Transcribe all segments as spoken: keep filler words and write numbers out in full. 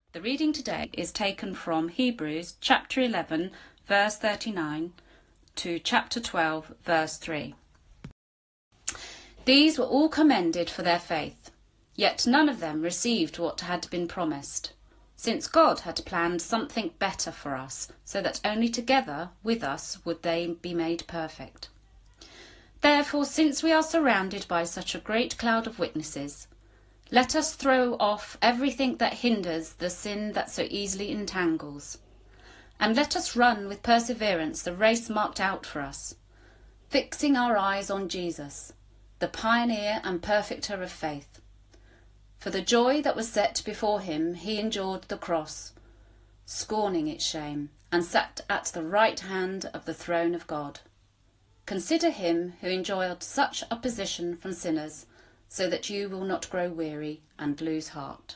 The reading today is taken from Hebrews chapter eleven, verse thirty-nine to chapter twelve, verse three. These were all commended for their faith, yet none of them received what had been promised, since God had planned something better for us, so that only together with us would they be made perfect. Therefore, since we are surrounded by such a great cloud of witnesses, let us throw off everything that hinders the sin that so easily entangles, and let us run with perseverance the race marked out for us, fixing our eyes on Jesus, the pioneer and perfecter of faith. For the joy that was set before him, he endured the cross, scorning its shame, and sat at the right hand of the throne of God. Consider him who endured such opposition from sinners, so that you will not grow weary and lose heart.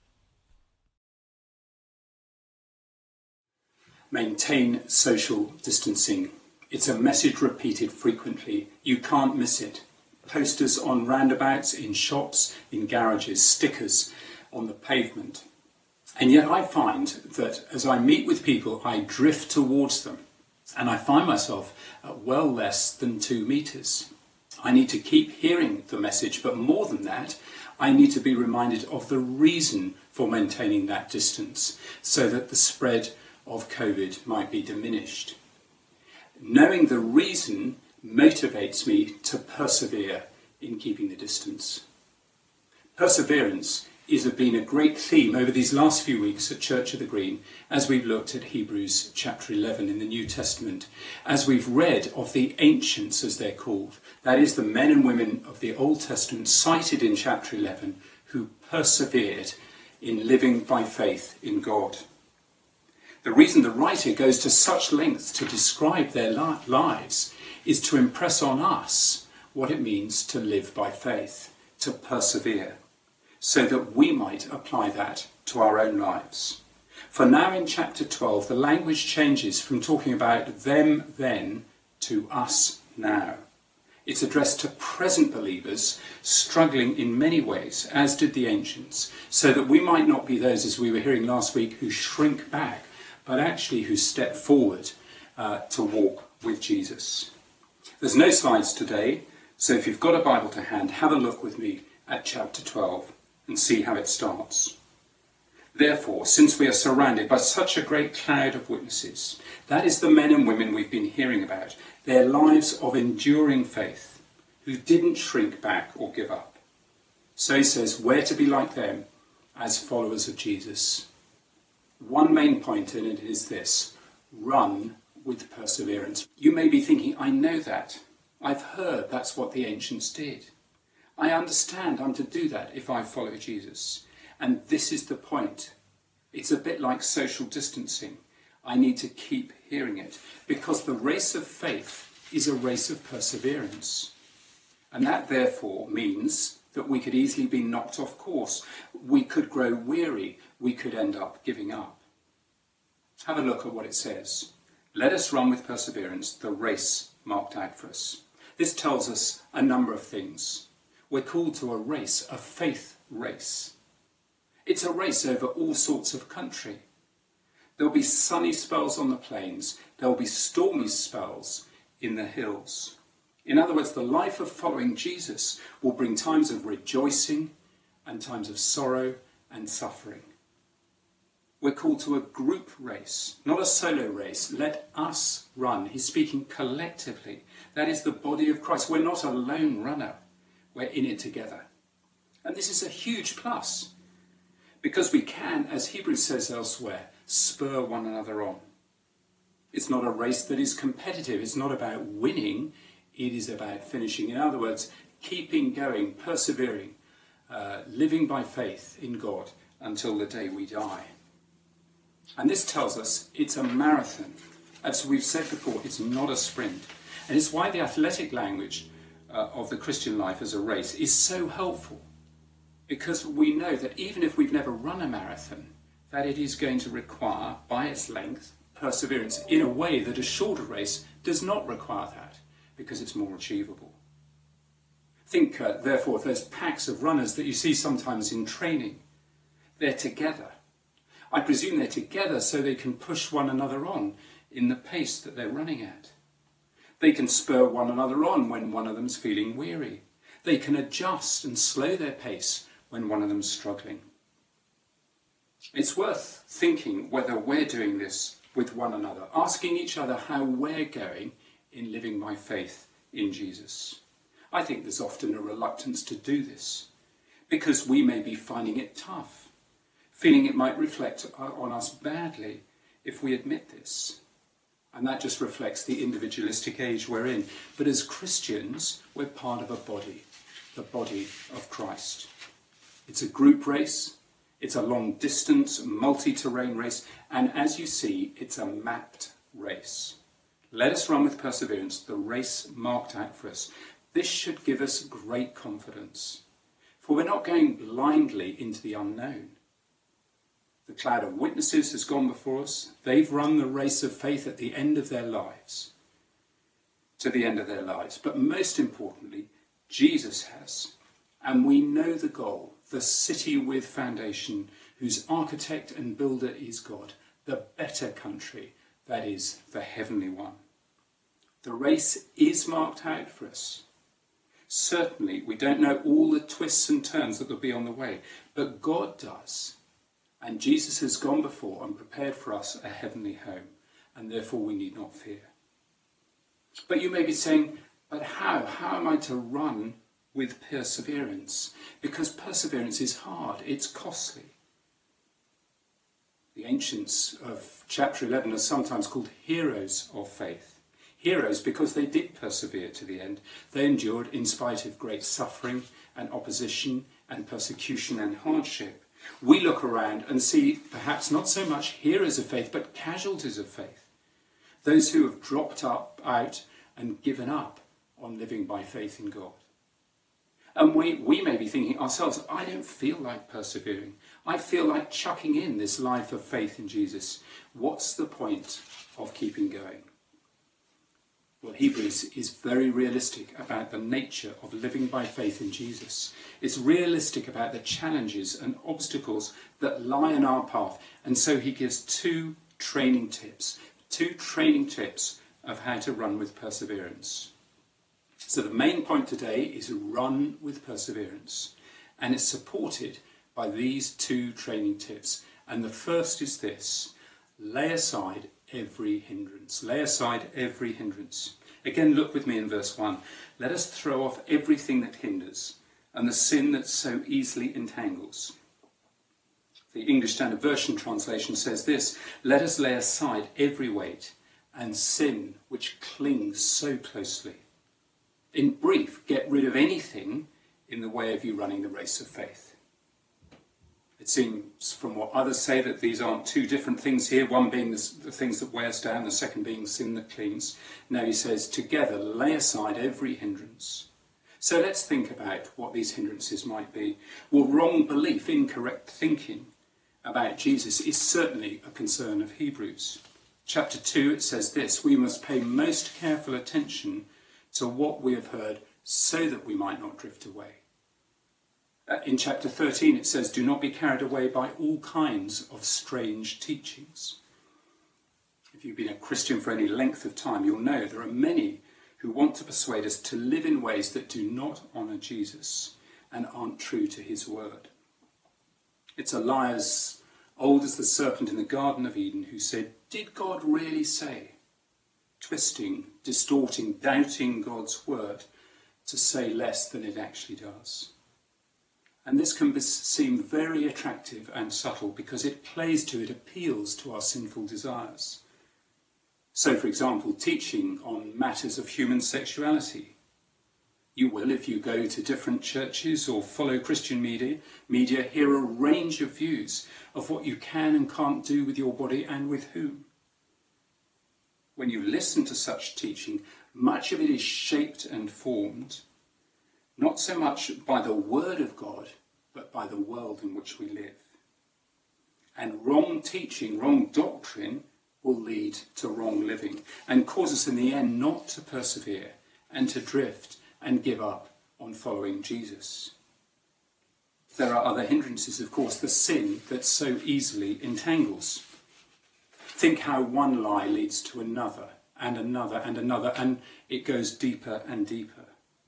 Maintain social distancing. It's a message repeated frequently. You can't miss it. Posters on roundabouts, in shops, in garages, stickers on the pavement. And yet I find that as I meet with people, I drift towards them, and I find myself at well less than two metres. I need to keep hearing the message, but more than that, I need to be reminded of the reason for maintaining that distance, so that the spread of COVID might be diminished. Knowing the reason motivates me to persevere in keeping the distance. Perseverance has been a great theme over these last few weeks at Church of the Green as we've looked at Hebrews chapter eleven in the New Testament, as we've read of the ancients, as they're called, that is the men and women of the Old Testament cited in chapter eleven who persevered in living by faith in God. The reason the writer goes to such lengths to describe their li- lives is to impress on us what it means to live by faith, to persevere, so that we might apply that to our own lives. For now in chapter twelve, the language changes from talking about them then to us now. It's addressed to present believers struggling in many ways, as did the ancients, so that we might not be those, as we were hearing last week, who shrink back, but actually who step forward uh, to walk with Jesus. There's no slides today, so if you've got a Bible to hand, have a look with me at chapter twelve and see how it starts. Therefore, since we are surrounded by such a great cloud of witnesses, that is the men and women we've been hearing about, their lives of enduring faith, who didn't shrink back or give up. So he says, we're to be like them as followers of Jesus. One main point in it is this: run with perseverance. You may be thinking, I know that. I've heard that's what the ancients did. I understand I'm to do that if I follow Jesus. And this is the point. It's a bit like social distancing. I need to keep hearing it, because the race of faith is a race of perseverance. And that therefore means that we could easily be knocked off course. We could grow weary. We could end up giving up. Have a look at what it says. Let us run with perseverance the race marked out for us. This tells us a number of things. We're called to a race, a faith race. It's a race over all sorts of country. There'll be sunny spells on the plains. There'll be stormy spells in the hills. In other words, the life of following Jesus will bring times of rejoicing and times of sorrow and suffering. We're called to a group race, not a solo race. Let us run. He's speaking collectively. That is the body of Christ. We're not a lone runner. We're in it together. And this is a huge plus, because we can, as Hebrews says elsewhere, spur one another on. It's not a race that is competitive. It's not about winning. It is about finishing. In other words, keeping going, persevering, uh, living by faith in God until the day we die. And this tells us it's a marathon. As we've said before, it's not a sprint. And it's why the athletic language uh, of the Christian life as a race is so helpful. Because we know that even if we've never run a marathon, that it is going to require, by its length, perseverance in a way that a shorter race does not require that, because it's more achievable. Think, uh, therefore, of those packs of runners that you see sometimes in training. They're together. I presume they're together so they can push one another on in the pace that they're running at. They can spur one another on when one of them's feeling weary. They can adjust and slow their pace when one of them's struggling. It's worth thinking whether we're doing this with one another, asking each other how we're going in living by faith in Jesus. I think there's often a reluctance to do this because we may be finding it tough, feeling it might reflect on us badly if we admit this. And that just reflects the individualistic age we're in. But as Christians, we're part of a body, the body of Christ. It's a group race. It's a long-distance, multi-terrain race. And as you see, it's a mapped race. Let us run with perseverance the race marked out for us. This should give us great confidence, for we're not going blindly into the unknown. The cloud of witnesses has gone before us. They've run the race of faith at the end of their lives, to the end of their lives. But most importantly, Jesus has. And we know the goal, the city with foundation, whose architect and builder is God, the better country, that is, the heavenly one. The race is marked out for us. Certainly, we don't know all the twists and turns that will be on the way, but God does. And Jesus has gone before and prepared for us a heavenly home, and therefore we need not fear. But you may be saying, but how? How am I to run with perseverance? Because perseverance is hard, it's costly. The ancients of chapter eleven are sometimes called heroes of faith. Heroes because they did persevere to the end. They endured in spite of great suffering and opposition and persecution and hardship. We look around and see perhaps not so much heroes of faith, but casualties of faith. Those who have dropped up, out and given up on living by faith in God. And we, we may be thinking ourselves, I don't feel like persevering. I feel like chucking in this life of faith in Jesus. What's the point of keeping going? Well, Hebrews is very realistic about the nature of living by faith in Jesus. It's realistic about the challenges and obstacles that lie in our path. And so he gives two training tips, two training tips of how to run with perseverance. So the main point today is run with perseverance. And it's supported by these two training tips. And the first is this: lay aside every hindrance. Lay aside every hindrance. Again, look with me in verse one. Let us throw off everything that hinders and the sin that so easily entangles. The English Standard Version translation says this: let us lay aside every weight and sin which clings so closely. In brief, get rid of anything in the way of you running the race of faith. It seems from what others say that these aren't two different things here, one being the, the things that wear us down, the second being sin that clings. Now he says, together lay aside every hindrance. So let's think about what these hindrances might be. Well, wrong belief, incorrect thinking about Jesus is certainly a concern of Hebrews. Chapter two, it says this: we must pay most careful attention to what we have heard so that we might not drift away. Uh, in chapter thirteen it says, do not be carried away by all kinds of strange teachings. If you've been a Christian for any length of time, you'll know there are many who want to persuade us to live in ways that do not honour Jesus and aren't true to his word. It's a lie as old as the serpent in the Garden of Eden who said, did God really say? Twisting, distorting, doubting God's word to say less than it actually does. And this can be, seem very attractive and subtle because it plays to, it appeals to our sinful desires. So, for example, teaching on matters of human sexuality. You will, if you go to different churches or follow Christian media, media, hear a range of views of what you can and can't do with your body and with whom. When you listen to such teaching, much of it is shaped and formed not so much by the word of God, but by the world in which we live. And wrong teaching, wrong doctrine will lead to wrong living and cause us in the end not to persevere and to drift and give up on following Jesus. There are other hindrances, of course, the sin that so easily entangles. Think how one lie leads to another, and another, and another, and it goes deeper and deeper.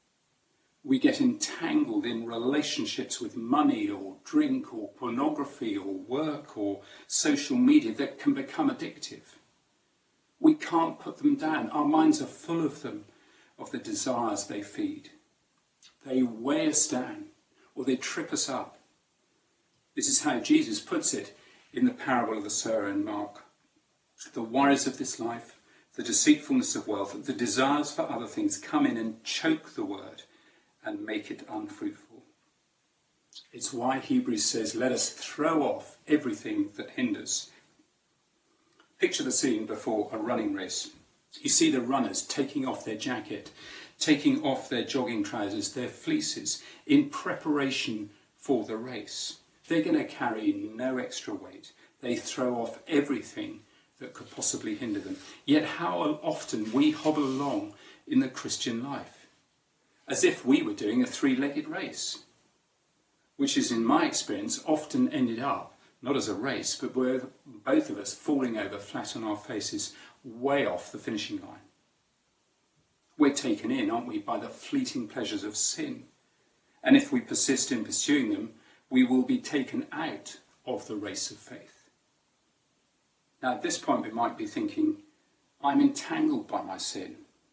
We get entangled in relationships with money or drink or pornography or work or social media that can become addictive. We can't put them down. Our minds are full of them, of the desires they feed. They weigh us down or they trip us up. This is how Jesus puts it in the parable of the sower in Mark. The worries of this life, the deceitfulness of wealth, the desires for other things come in and choke the word and make it unfruitful. It's why Hebrews says, let us throw off everything that hinders. Picture the scene before a running race. You see the runners taking off their jacket, taking off their jogging trousers, their fleeces, in preparation for the race. They're going to carry no extra weight. They throw off everything that could possibly hinder them. Yet how often we hobble along in the Christian life, as if we were doing a three-legged race, which is, in my experience, often ended up, not as a race, but we're both of us falling over flat on our faces, way off the finishing line. We're taken in, aren't we, by the fleeting pleasures of sin. And if we persist in pursuing them, we will be taken out of the race of faith. Now, at this point, we might be thinking, I'm entangled by my sin.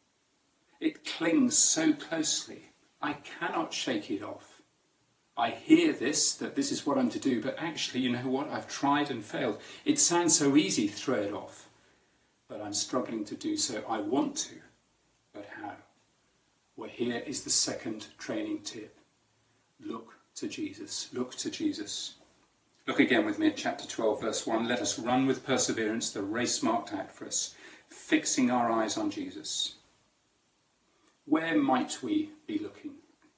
It clings so closely. I cannot shake it off. I hear this, that this is what I'm to do, but actually, you know what? I've tried and failed. It sounds so easy to throw it off, but I'm struggling to do so. I want to, but how? Well, here is the second training tip. Look to Jesus. Look to Jesus. Look again with me at chapter twelve, verse one. Let us run with perseverance the race marked out for us, fixing our eyes on Jesus. Where might we be looking?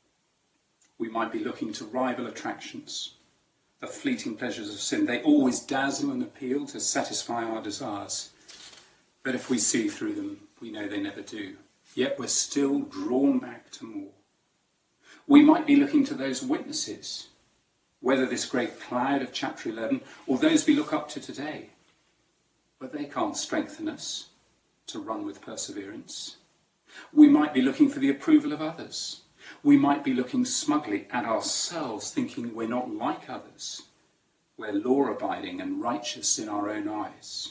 We might be looking to rival attractions, the fleeting pleasures of sin. They always dazzle and appeal to satisfy our desires. But if we see through them, we know they never do. Yet we're still drawn back to more. We might be looking to those witnesses, whether this great cloud of chapter eleven or those we look up to today. But they can't strengthen us to run with perseverance. We might be looking for the approval of others. We might be looking smugly at ourselves, thinking we're not like others. We're law-abiding and righteous in our own eyes.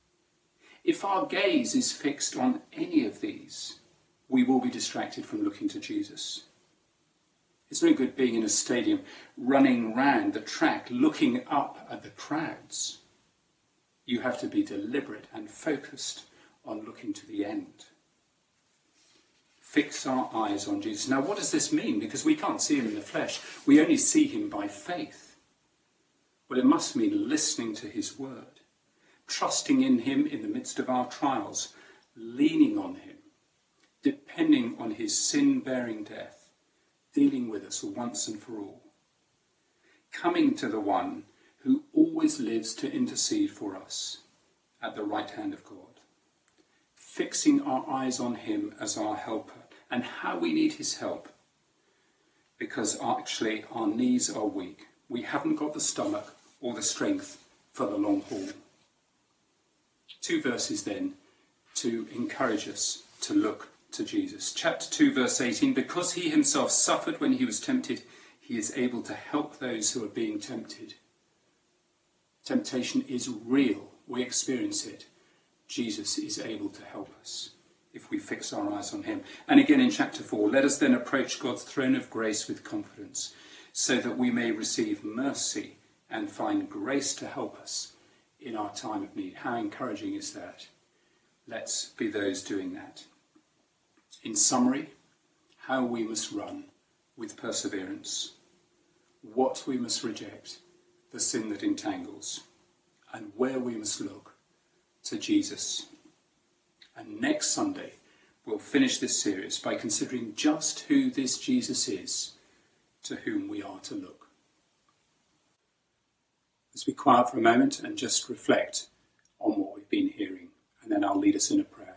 If our gaze is fixed on any of these, we will be distracted from looking to Jesus. It's no good being in a stadium, running round the track, looking up at the crowds. You have to be deliberate and focused on looking to the end. Fix our eyes on Jesus. Now, what does this mean? Because we can't see him in the flesh. We only see him by faith. Well, it must mean listening to his word, trusting in him in the midst of our trials, leaning on him, depending on his sin-bearing death, dealing with us once and for all, coming to the one who always lives to intercede for us at the right hand of God, fixing our eyes on him as our helper, and how we need his help, because actually our knees are weak. We haven't got the stomach or the strength for the long haul. Two verses then to encourage us to look to Jesus. Chapter two, verse eighteen, because he himself suffered when he was tempted, he is able to help those who are being tempted. Temptation is real. We experience it. Jesus is able to help us if we fix our eyes on him. And again in chapter four, let us then approach God's throne of grace with confidence, so that we may receive mercy and find grace to help us in our time of need. How encouraging is that? Let's be those doing that. In summary, how we must run with perseverance, what we must reject, the sin that entangles, and where we must look to Jesus. And next Sunday, we'll finish this series by considering just who this Jesus is to whom we are to look. Let's be quiet for a moment and just reflect on what we've been hearing, and then I'll lead us in a prayer.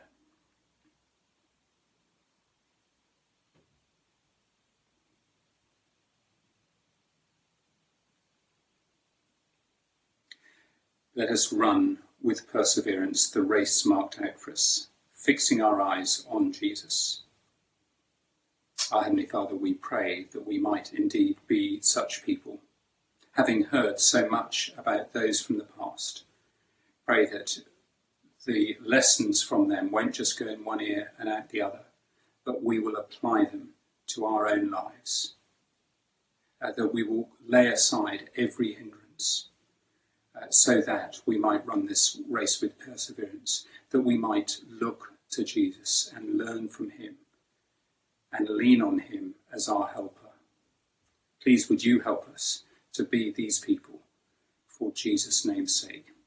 Let us run with perseverance the race marked out for us, fixing our eyes on Jesus. Our Heavenly Father, we pray that we might indeed be such people, having heard so much about those from the past. Pray that the lessons from them won't just go in one ear and out the other, but we will apply them to our own lives, uh, that we will lay aside every hindrance, uh, so that we might run this race with perseverance, that we might look to Jesus and learn from him and lean on him as our helper. Please would you help us to be these people for Jesus' name's sake.